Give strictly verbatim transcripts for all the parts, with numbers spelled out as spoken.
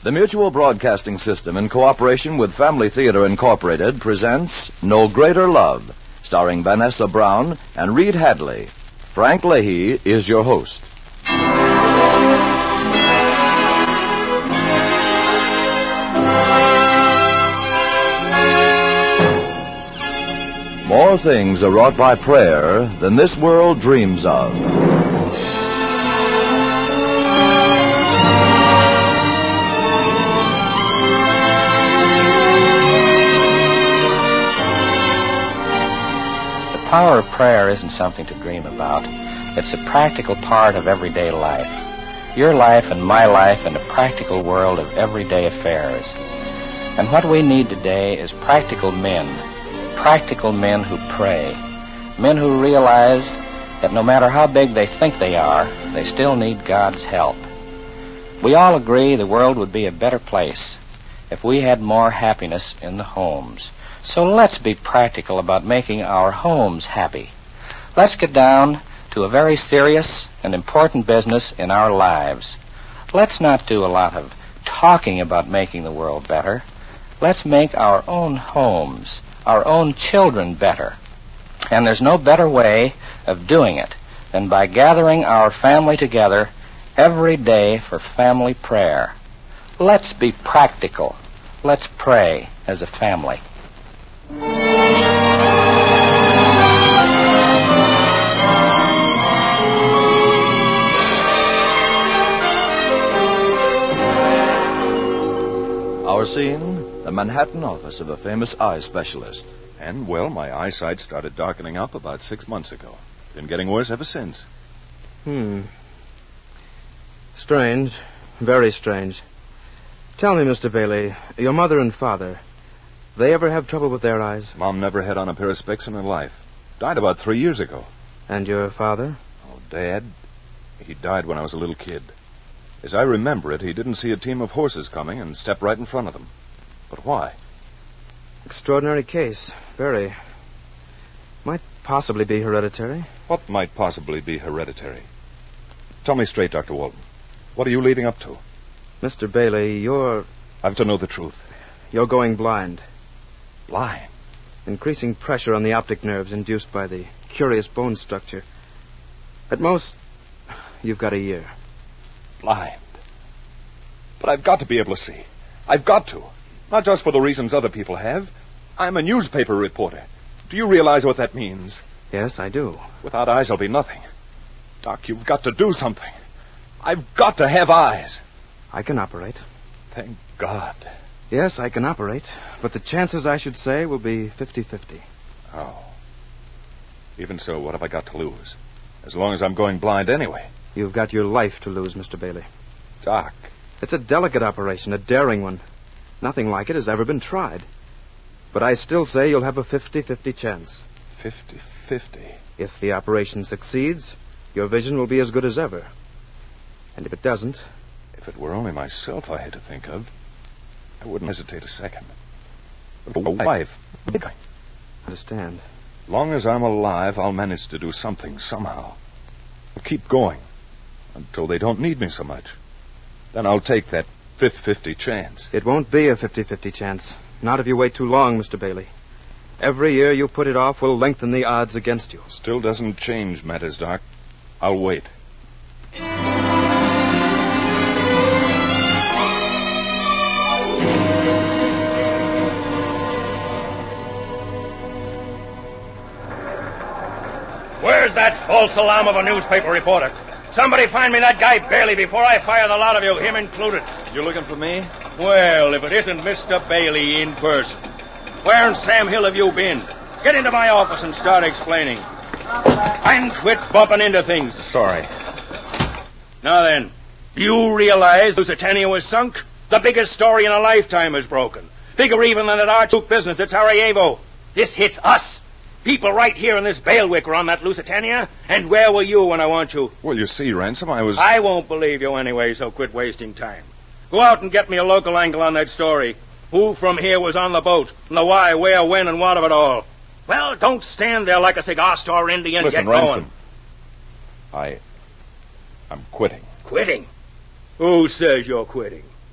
The Mutual Broadcasting System, in cooperation with Family Theater Incorporated, presents No Greater Love, starring Vanessa Brown and Reed Hadley. Frank Leahy is your host. More things are wrought by prayer than this world dreams of. The power of prayer isn't something to dream about. It's a practical part of everyday life. Your life and my life in a practical world of everyday affairs. And what we need today is practical men. Practical men who pray. Men who realize that no matter how big they think they are, they still need God's help. We all agree the world would be a better place if we had more happiness in the homes. So let's be practical about making our homes happy. Let's get down to a very serious and important business in our lives. Let's not do a lot of talking about making the world better. Let's make our own homes, our own children better. And there's no better way of doing it than by gathering our family together every day for family prayer. Let's be practical. Let's pray as a family. Our scene, the Manhattan office of a famous eye specialist. And, well, my eyesight started darkening up about six months ago. Been getting worse ever since. Hmm. Strange. Very strange. Tell me, Mister Bailey, your mother and father, they ever have trouble with their eyes? Mom never had on a pair of specs in her life. Died about three years ago. And your father? Oh, Dad, he died when I was a little kid. As I remember it, he didn't see a team of horses coming and stepped right in front of them. But why? Extraordinary case. Very. Might possibly be hereditary. What might possibly be hereditary? Tell me straight, Doctor Walton. What are you leading up to? Mister Bailey, you're... I've to know the truth. You're going blind. Blind? Increasing pressure on the optic nerves induced by the curious bone structure. At most, you've got a year. Blind. But I've got to be able to see. I've got to. Not just for the reasons other people have. I'm a newspaper reporter. Do you realize what that means? Yes, I do. Without eyes, I'll be nothing. Doc, you've got to do something. I've got to have eyes. I can operate. Thank God. Yes, I can operate. But the chances, I should say, will be fifty-fifty. Oh. Even so, what have I got to lose? As long as I'm going blind anyway. You've got your life to lose, Mister Bailey. Doc. It's a delicate operation, a daring one. Nothing like it has ever been tried. But I still say you'll have a fifty-fifty chance. Fifty-fifty? If the operation succeeds, your vision will be as good as ever. And if it doesn't... If it were only myself I had to think of, I wouldn't hesitate a second. But a wife... I understand. Long as I'm alive, I'll manage to do something somehow. I'll keep going until they don't need me so much. Then I'll take that fifty-fifty chance. It won't be a fifty-fifty chance. Not if you wait too long, Mister Bailey. Every year you put it off will lengthen the odds against you. Still doesn't change matters, Doc. I'll wait. Where's that false alarm of a newspaper reporter? Somebody find me that guy Bailey before I fire the lot of you, him included. You looking for me? Well, if it isn't Mister Bailey in person. Where in Sam Hill have you been? Get into my office and start explaining. And quit bumping into things. Sorry. Now then, you realize Lusitania was sunk? The biggest story in a lifetime is broken. Bigger even than that Archduke business at Sarajevo. This hits us. People right here in this bailiwick are on that Lusitania. And where were you when I want you? Well, you see, Ransom, I was... I won't believe you anyway, so quit wasting time. Go out and get me a local angle on that story. Who from here was on the boat? And the why, where, when, and what of it all. Well, don't stand there like a cigar store Indian. Listen, Get going. Ransom. I... I'm quitting. Quitting? Who says you're quitting?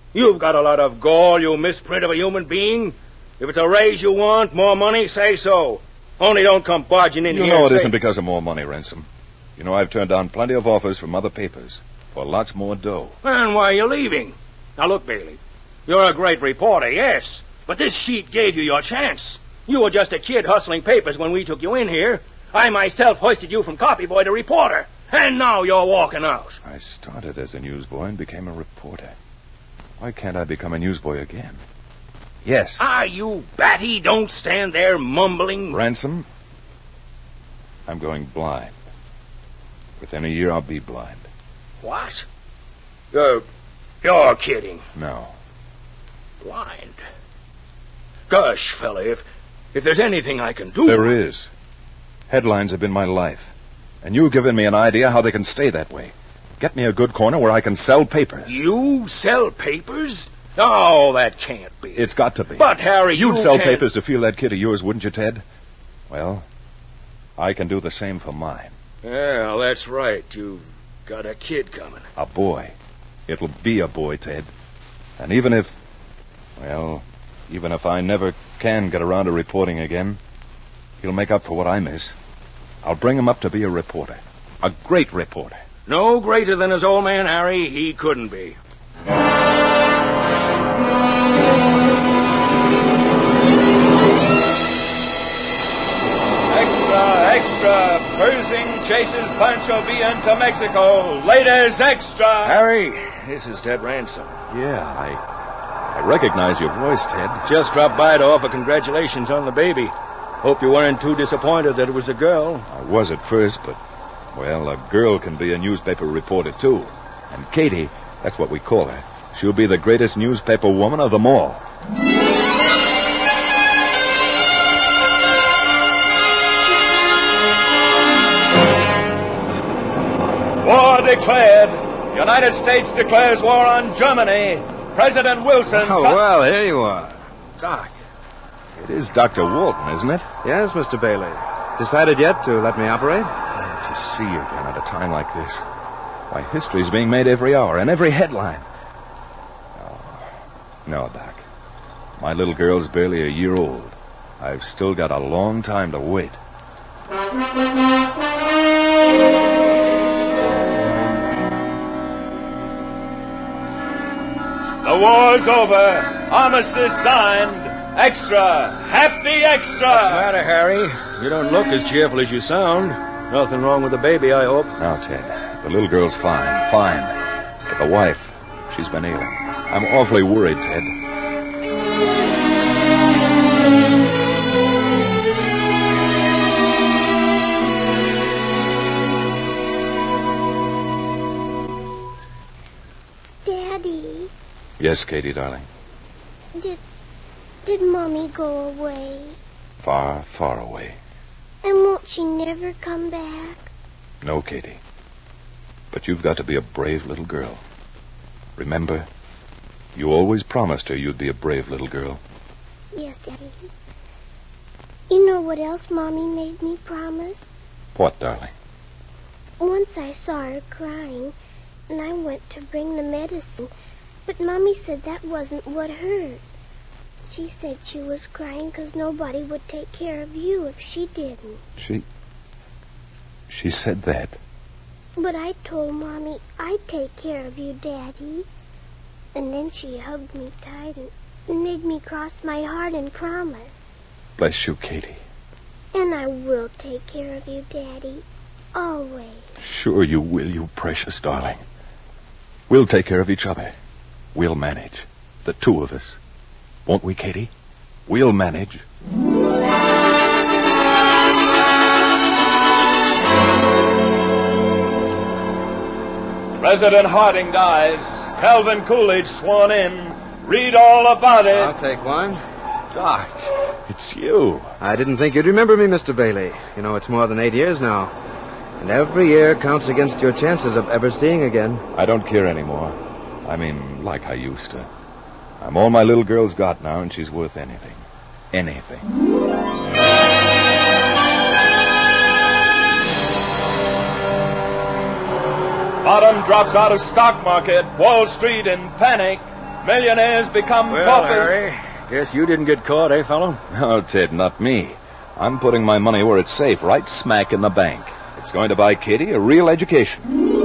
You've got a lot of gall, you misprint of a human being. If it's a raise you want, more money, say so. Only don't come barging in you here You know it say... isn't because of more money, Ransom. You know I've turned down plenty of offers from other papers for lots more dough. And why are you leaving? Now look, Bailey, you're a great reporter, yes, but this sheet gave you your chance. You were just a kid hustling papers when we took you in here. I myself hoisted you from copyboy to reporter, and now you're walking out. I started as a newsboy and became a reporter. Why can't I become a newsboy again? Yes. Are you batty? Don't stand there mumbling. Ransom, I'm going blind. Within a year, I'll be blind. What? You're... you're kidding. No. Blind? Gosh, fella, if... if there's anything I can do... There is. Headlines have been my life. And you've given me an idea how they can stay that way. Get me a good corner where I can sell papers. You sell papers? Oh, that can't be. It's got to be. But, Harry, You'd you sell can't... papers to feel that kid of yours, wouldn't you, Ted? Well, I can do the same for mine. Yeah, that's right. You've got a kid coming. A boy. It'll be a boy, Ted. And even if... well, even if I never can get around to reporting again, he'll make up for what I miss. I'll bring him up to be a reporter. A great reporter. No greater than his old man, Harry. He couldn't be. Extra, extra. Pershing chases Pancho Villa into Mexico. Ladies, extra. Harry, this is Ted Ransom. Yeah, I... I recognize your voice, Ted. Just dropped by to offer congratulations on the baby. Hope you weren't too disappointed that it was a girl. I was at first, but... well, a girl can be a newspaper reporter, too. And Katie, that's what we call her. She'll be the greatest newspaper woman of them all. War declared. United States declares war on Germany. President Wilson... Oh, son- well, here you are. Doc. It is Doctor Walton, isn't it? Yes, Mister Bailey. Decided yet to let me operate? Glad to see you again at a time like this. Why, history's being made every hour and every headline. Oh, no, Doc. My little girl's barely a year old. I've still got a long time to wait. The war's over. Armistice signed. Extra. Happy extra. What's the matter, Harry? You don't look as cheerful as you sound. Nothing wrong with the baby, I hope. Now, Ted, the little girl's fine, fine. But the wife, she's been ailing. I'm awfully worried, Ted. Daddy, Yes, Katie, darling. did did Mommy go away? Far, far away. And won't she never come back? No, Katie. But you've got to be a brave little girl. Remember, you always promised her you'd be a brave little girl. Yes, Daddy. You know what else Mommy made me promise? What, darling? Once I saw her crying, and I went to bring the medicine, but Mommy said that wasn't what hurt. She said she was crying because nobody would take care of you if she didn't. She... She said that. But I told Mommy I'd take care of you, Daddy. And then she hugged me tight and made me cross my heart and promise. Bless you, Katie. And I will take care of you, Daddy. Always. Sure you will, you precious darling. We'll take care of each other. We'll manage. The two of us. Won't we, Katie? We'll manage. President Harding dies. Calvin Coolidge sworn in. Read all about it. I'll take one. Doc, it's you. I didn't think you'd remember me, Mister Bailey. You know, it's more than eight years now. And every year counts against your chances of ever seeing again. I don't care anymore. I mean, like I used to. I'm all my little girl's got now, and she's worth anything. Anything. Bottom drops out of stock market. Wall Street in panic. Millionaires become Well, paupers. Harry, guess you didn't get caught, eh, fellow? No, Ted, not me. I'm putting my money where it's safe, right smack in the bank. It's going to buy Katie a real education.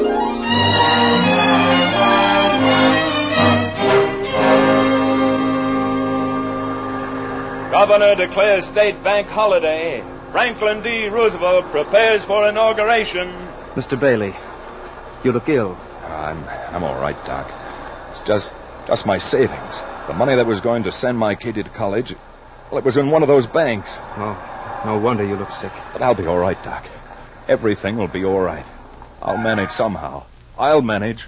Governor declares state bank holiday. Franklin D. Roosevelt prepares for inauguration. Mister Bailey, you look ill. I'm I'm all right, Doc. It's just just my savings. The money that was going to send my Katie to college, well, it was in one of those banks. Oh, no wonder you look sick. But I'll be all right, Doc. Everything will be all right. I'll manage somehow. I'll manage.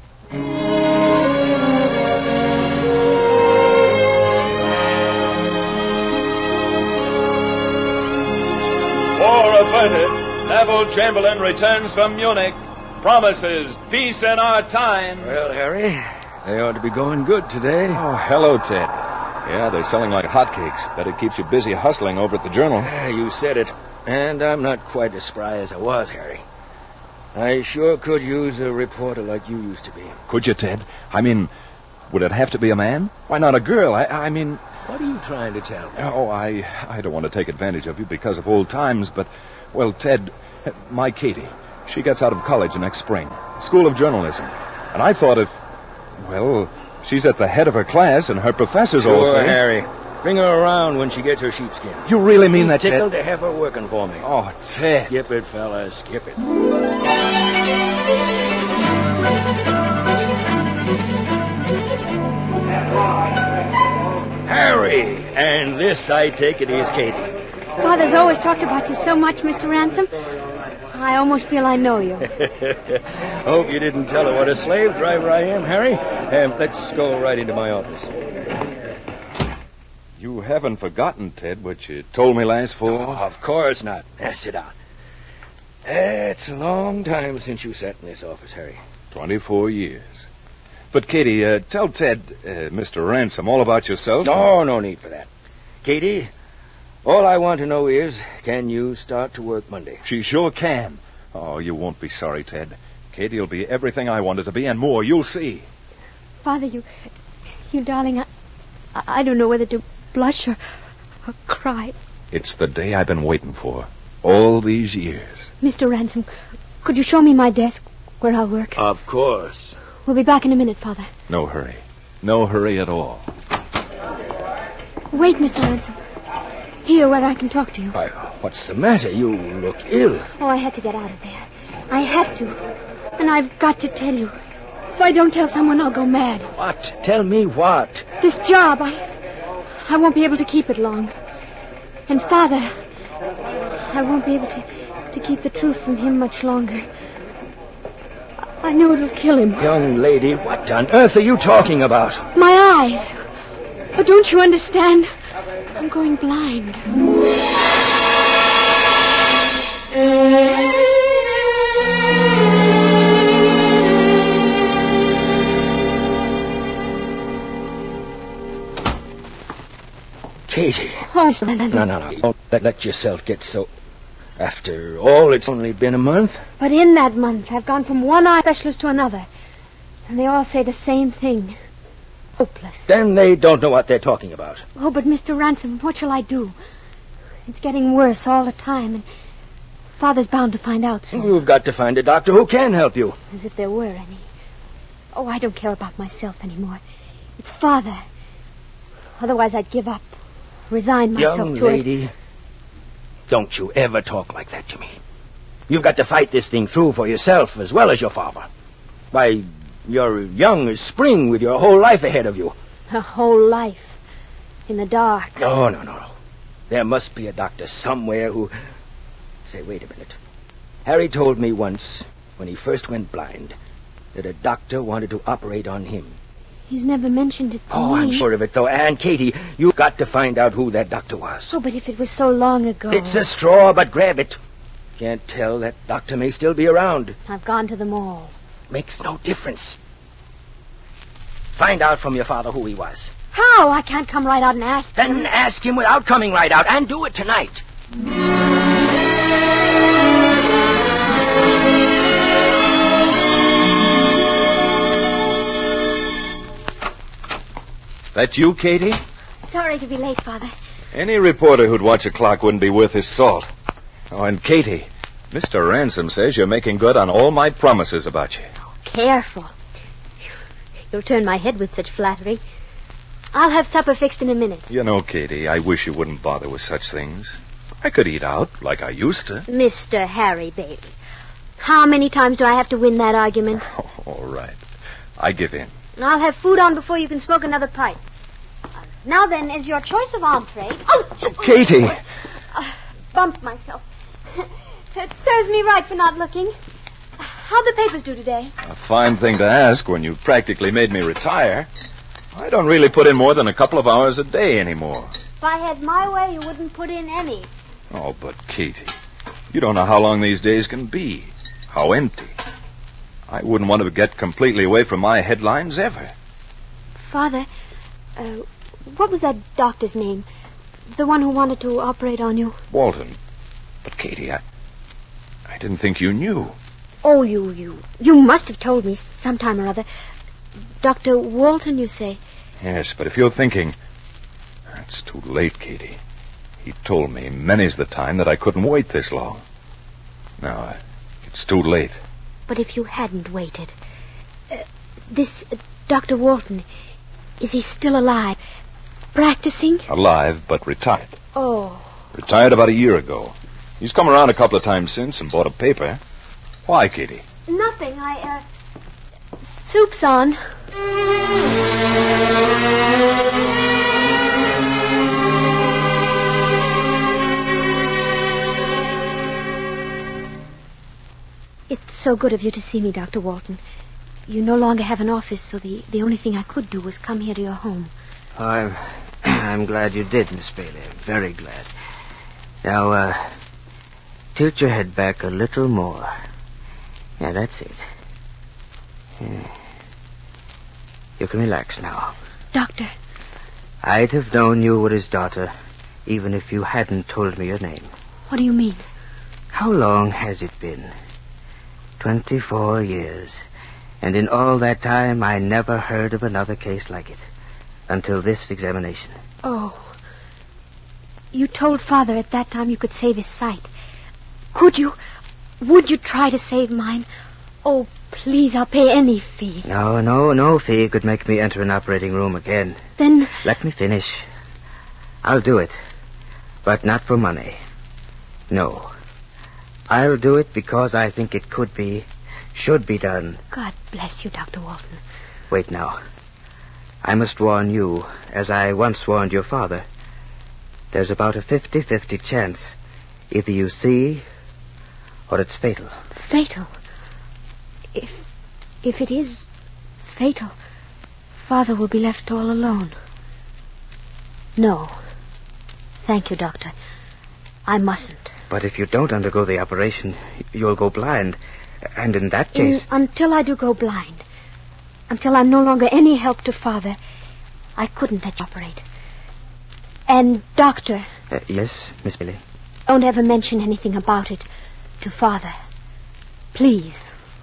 War averted. Neville Chamberlain returns from Munich. Promises peace in our time. Well, Harry, they ought to be going good today. Oh, hello, Ted. Yeah, they're selling like hotcakes. Bet it keeps you busy hustling over at the Journal. Ah, you said it. And I'm not quite as spry as I was, Harry. I sure could use a reporter like you used to be. Could you, Ted? I mean, would it have to be a man? Why not a girl? I, I mean... What are you trying to tell me? Oh, I, I don't want to take advantage of you because of old times, but, well, Ted, my Katie, she gets out of college next spring, School of Journalism. And I thought if, well, she's at the head of her class and her professors Sure, also... Harry. Bring her around when she gets her sheepskin. You really mean that, Ted? Tickled to have her working for me. Oh, Ted. Skip it, fella, skip it. Harry, and this, I take it, is Katie. Father's always talked about you so much, Mister Ransom. I almost feel I know you. Hope you didn't tell her what a slave driver I am, Harry. Um, let's go right into my office. You haven't forgotten, Ted, what you told me last fall? Oh, of course not. Now, sit down. It's a long time since you sat in this office, Harry. Twenty-four years. But, Katie, uh, tell Ted, uh, Mister Ransom, all about yourself. No, no need for that. Katie, all I want to know is, can you start to work Monday? She sure can. Oh, you won't be sorry, Ted. Katie will be everything I want her to be, and more. You'll see. Father, you... You darling, I... I don't know whether to blush or, or cry. It's the day I've been waiting for. All these years. Mister Ransom, could you show me my desk where I'll work? Of course. We'll be back in a minute, Father. No hurry. No hurry at all. Wait, Mister Ransom. Here, where I can talk to you. Why, what's the matter? You look ill. Oh, I had to get out of there. I had to. And I've got to tell you. If I don't tell someone, I'll go mad. What? Tell me what? This job, I... I won't be able to keep it long. And Father, I won't be able to, to keep the truth from him much longer. I know it'll kill him. Young lady, what on earth are you talking about? My eyes. Oh, don't you understand? I'm going blind. Katie. Oh, no, no, no. Don't let, let yourself get so... After all, it's only been a month. But in that month, I've gone from one eye specialist to another. And they all say the same thing. Hopeless. Then they don't know what they're talking about. Oh, but Mister Ransom, what shall I do? It's getting worse all the time, and Father's bound to find out soon. You've got to find a doctor who can help you. As if there were any. Oh, I don't care about myself anymore. It's Father. Otherwise, I'd give up. Resign myself Young to lady, it. Don't you ever talk like that to me. You've got to fight this thing through for yourself as well as your father. Why, you're young as spring with your whole life ahead of you. A whole life. In the dark. No, no, no. There must be a doctor somewhere who... Say, wait a minute. Harry told me once, when he first went blind, that a doctor wanted to operate on him. He's never mentioned it to oh, me. I'm sure of it, though. And, Katie, you've got to find out who that doctor was. Oh, but if it was so long ago... It's a straw, but grab it. Can't tell. That doctor may still be around. I've gone to them all. Makes no difference. Find out from your father who he was. How? I can't come right out and ask him. Then ask him without coming right out, and do it tonight. That you, Katie? Sorry to be late, Father. Any reporter who'd watch a clock wouldn't be worth his salt. Oh, and Katie, Mister Ransom says you're making good on all my promises about you. Oh, careful. You'll turn my head with such flattery. I'll have supper fixed in a minute. You know, Katie, I wish you wouldn't bother with such things. I could eat out like I used to. Mister Harry Bailey, how many times do I have to win that argument? Oh, all right. I give in. I'll have food on before you can smoke another pipe. Now then, as your choice of entree... Oh, Katie! Uh, bumped myself. It serves me right for not looking. How'd the papers do today? A fine thing to ask when you practically made me retire. I don't really put in more than a couple of hours a day anymore. If I had my way, you wouldn't put in any. Oh, but Katie, you don't know how long these days can be. How empty. I wouldn't want to get completely away from my headlines ever. Father, uh, what was that doctor's name? The one who wanted to operate on you? Walton. But, Katie, I, I didn't think you knew. Oh, you, you, you must have told me sometime or other. Doctor Walton, you say? Yes, but if you're thinking... It's too late, Katie. He told me many's the time that I couldn't wait this long. Now, it's too late. But if you hadn't waited... Uh, this uh, Doctor Walton, is he still alive? Practicing? Alive, but retired. Oh. Retired about a year ago. He's come around a couple of times since and bought a paper. Why, Katie? Nothing. I, uh... Soup's on. It's so good of you to see me, Doctor Walton. You no longer have an office, so the, the only thing I could do was come here to your home. I'm, I'm glad you did, Miss Bailey. Very glad. Now, uh, tilt your head back a little more. Yeah, that's it. Yeah. You can relax now. Doctor. I'd have known you were his daughter, even if you hadn't told me your name. What do you mean? How long has it been? Twenty-four years. And in all that time, I never heard of another case like it. Until this examination. Oh. You told Father at that time you could save his sight. Could you? Would you try to save mine? Oh, please, I'll pay any fee. No, no, no fee could make me enter an operating room again. Then... Let me finish. I'll do it. But not for money. No. I'll do it because I think it could be, should be done. God bless you, Doctor Walton. Wait now. I must warn you, as I once warned your father. There's about a fifty-fifty chance. Either you see, or it's fatal. Fatal? If, if it is fatal, Father will be left all alone. No. Thank you, Doctor. I mustn't. But if you don't undergo the operation, you'll go blind. And in that case... In, until I do go blind, until I'm no longer any help to Father, I couldn't let you operate. And, Doctor... Uh, yes, Miss Bailey? Don't ever mention anything about it to Father. Please.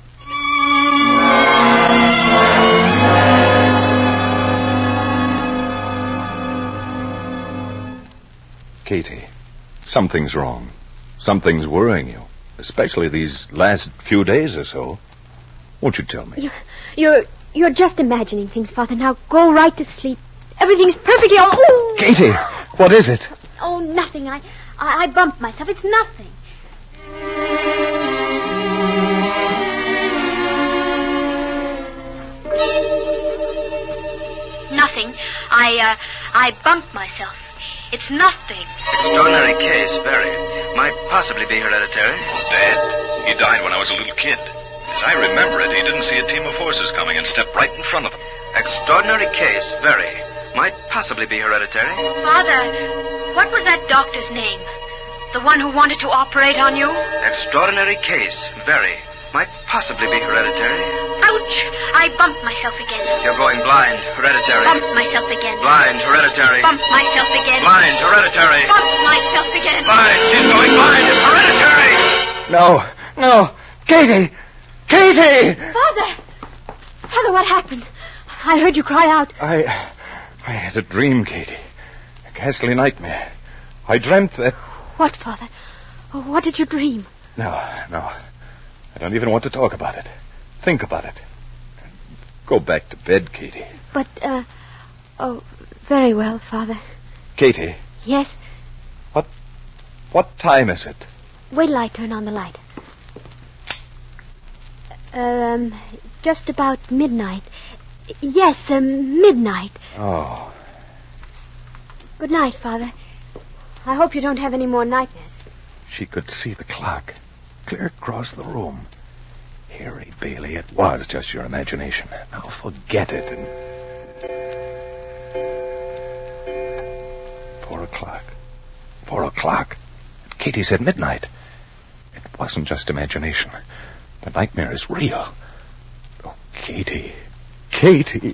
Katie, something's wrong. Something's worrying you, especially these last few days or so. Won't you tell me? You, you're you're just imagining things, Father. Now go right to sleep. Everything's perfectly all... Ooh! Katie, what is it? Oh, nothing. I, I, I bumped myself. It's nothing. Nothing. I, uh, I bumped myself. It's nothing. Extraordinary case, very. Might possibly be hereditary. Dad, he died when I was a little kid. As I remember it, he didn't see a team of horses coming and stepped right in front of them. Extraordinary case, very. Might possibly be hereditary. Father, what was that doctor's name? The one who wanted to operate on you? Extraordinary case, very. Might possibly be hereditary. Ouch! I bumped myself again. You're going blind, hereditary. Bumped myself again. Blind, hereditary. Bumped myself again. Blind, hereditary. Bumped myself again. Blind, she's going blind, it's hereditary. No, no, Katie! Katie! Father! Father, what happened? I heard you cry out. I... I had a dream, Katie. A ghastly nightmare. I dreamt that... What, Father? Oh, what did you dream? No, no. I don't even want to talk about it. Think about it. Go back to bed, Katie. But, uh... Oh, very well, Father. Katie. Yes? What... What time is it? Wait till I turn on the light. Um, just about midnight. Yes, um, midnight. Oh. Good night, Father. I hope you don't have any more nightmares. She could see the clock, clear across the room. Harry Bailey, it was just your imagination. Now forget it and... Four o'clock. Four o'clock. Katie said midnight. It wasn't just imagination. The nightmare is real. Oh, Katie. Katie.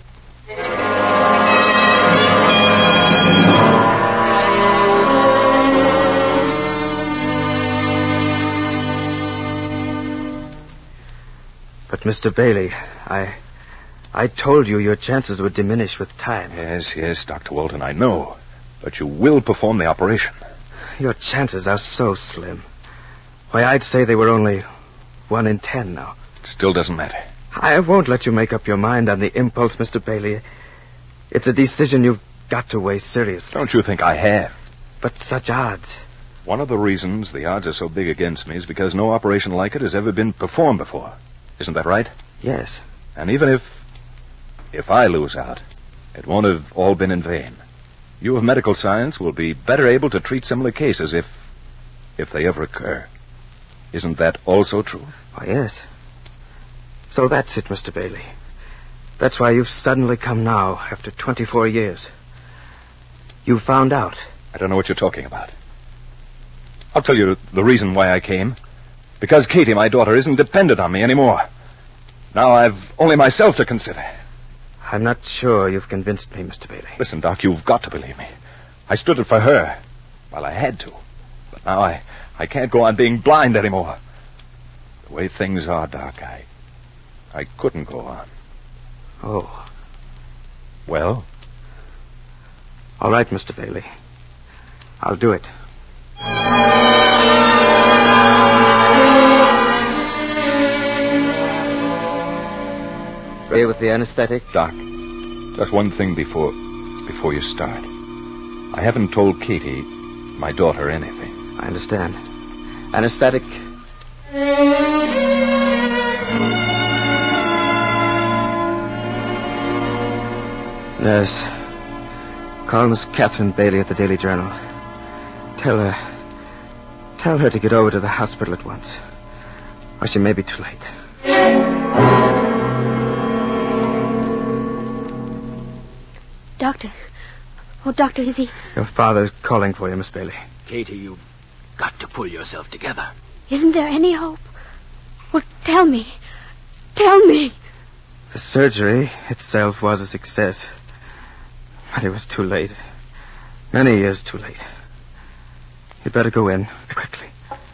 But, Mister Bailey, I... I told you your chances would diminish with time. Yes, yes, Doctor Walton, I know. But you will perform the operation. Your chances are so slim. Why, I'd say they were only one in ten now. It still doesn't matter. I won't let you make up your mind on the impulse, Mister Bailey. It's a decision you've got to weigh seriously. Don't you think I have? But such odds. One of the reasons the odds are so big against me is because no operation like it has ever been performed before. Isn't that right? Yes. And even if... if I lose out, it won't have all been in vain. You of medical science will be better able to treat similar cases if... if they ever occur. Isn't that also true? Why, yes. So that's it, Mister Bailey. That's why you've suddenly come now, after twenty-four years. You found out. I don't know what you're talking about. I'll tell you the reason why I came. Because Katie, my daughter, isn't dependent on me anymore. Now I've only myself to consider. I'm not sure you've convinced me, Mister Bailey. Listen, Doc, you've got to believe me. I stood it for her. Well, I had to. But now I, I can't go on being blind anymore. The way things are, Doc, I... I couldn't go on. Oh. Well? All right, Mister Bailey. I'll do it. Ready with the anesthetic? Doc, just one thing before... before you start. I haven't told Katie, my daughter, anything. I understand. Anesthetic. Nurse, call Miss Catherine Bailey at the Daily Journal. Tell her... Tell her to get over to the hospital at once. Or she may be too late. Doctor. Oh, Doctor, is he... Your father's calling for you, Miss Bailey. Katie, you've got to pull yourself together. Isn't there any hope? Well, tell me. Tell me. The surgery itself was a success. But it was too late. Many years too late. You'd better go in, quickly.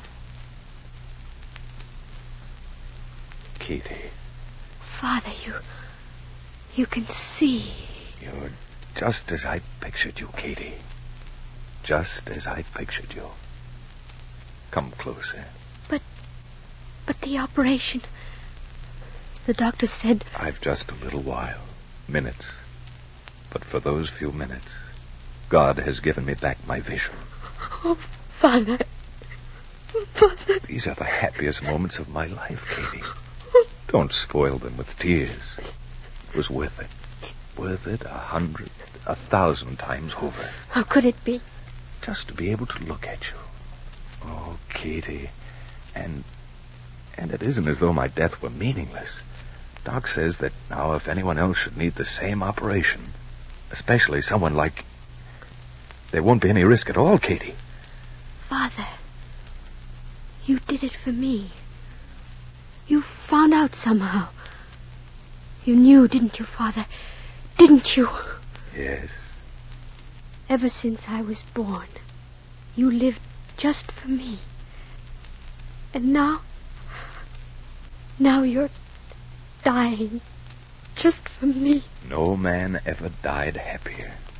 Katie. Father, you... You can see. You're just as I pictured you, Katie. Just as I pictured you. Come closer. But... But the operation... The doctor said... I've just a little while. Minutes. But for those few minutes, God has given me back my vision. Oh, Father. Father. These are the happiest moments of my life, Katie. Don't spoil them with tears. It was worth it. Worth it a hundred, a thousand times over. How could it be? Just to be able to look at you. Oh, Katie. And... And it isn't as though my death were meaningless. Doc says that now if anyone else should need the same operation, especially someone like... There won't be any risk at all, Katie. Father, you did it for me. You found out somehow. You knew, didn't you, Father? Didn't you? Yes. Ever since I was born, you lived just for me. And now... Now you're dying just for me. No man ever died happier.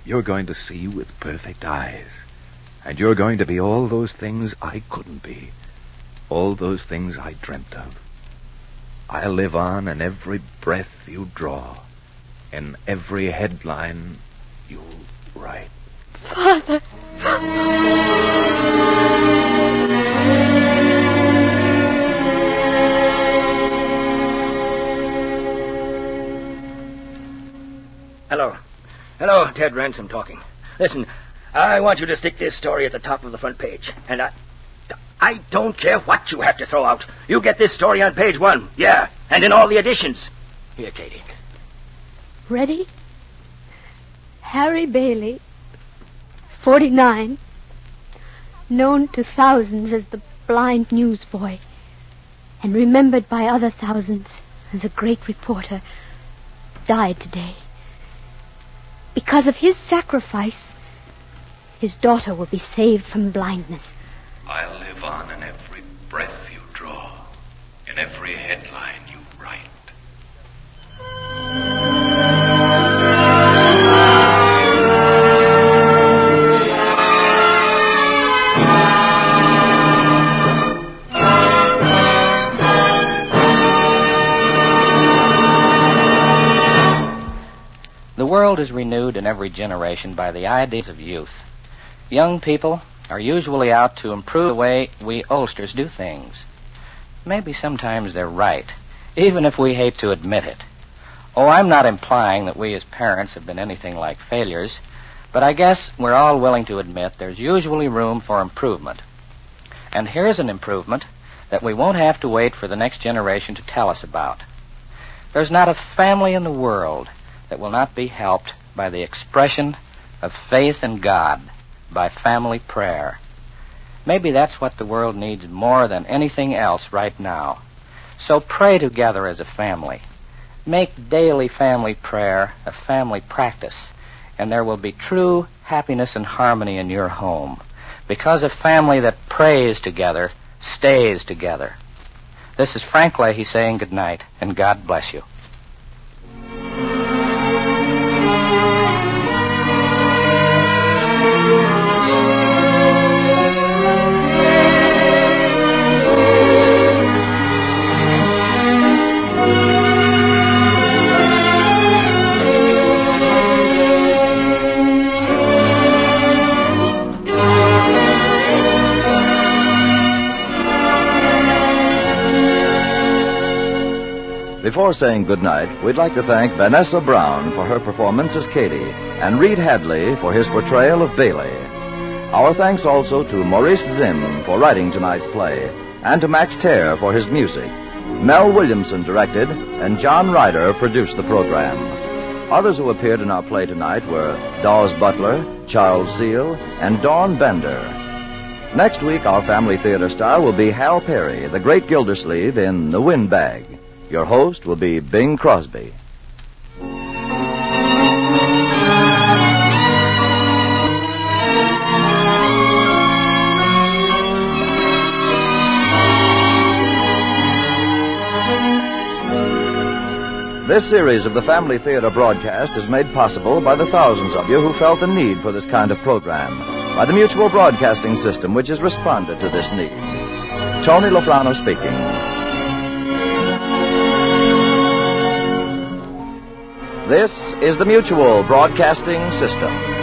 You're going to see with perfect eyes. And you're going to be all those things I couldn't be. All those things I dreamt of. I'll live on in every breath you draw. In every headline you write. Father! Hello. Hello, Ted Ransom talking. Listen, I want you to stick this story at the top of the front page. And I... I don't care what you have to throw out. You get this story on page one. Yeah, and in all the editions. Here, Katie. Ready? Harry Bailey, forty-nine, known to thousands as the blind newsboy, and remembered by other thousands as a great reporter, died today. Because of his sacrifice, his daughter will be saved from blindness. I'll live on in every breath you draw, in every headline you write. The world is renewed in every generation by the ideas of youth. Young people are usually out to improve the way we oldsters do things. Maybe sometimes they're right, even if we hate to admit it. Oh, I'm not implying that we as parents have been anything like failures, but I guess we're all willing to admit there's usually room for improvement. And here's an improvement that we won't have to wait for the next generation to tell us about. There's not a family in the world that will not be helped by the expression of faith in God, by family prayer. Maybe that's what the world needs more than anything else right now. So pray together as a family. Make daily family prayer a family practice, and there will be true happiness and harmony in your home, because a family that prays together stays together. This is Frank Leahy saying good night, and God bless you. Before saying goodnight, we'd like to thank Vanessa Brown for her performance as Katie and Reed Hadley for his portrayal of Bailey. Our thanks also to Maurice Zim for writing tonight's play and to Max Terre for his music. Mel Williamson directed and John Ryder produced the program. Others who appeared in our play tonight were Dawes Butler, Charles Zeal, and Dawn Bender. Next week, our family theater star will be Hal Perry, the great Gildersleeve in The Windbag. Your host will be Bing Crosby. This series of the Family Theater broadcast is made possible by the thousands of you who felt the need for this kind of program, by the Mutual Broadcasting System, which has responded to this need. Tony Lofrano speaking. This is the Mutual Broadcasting System.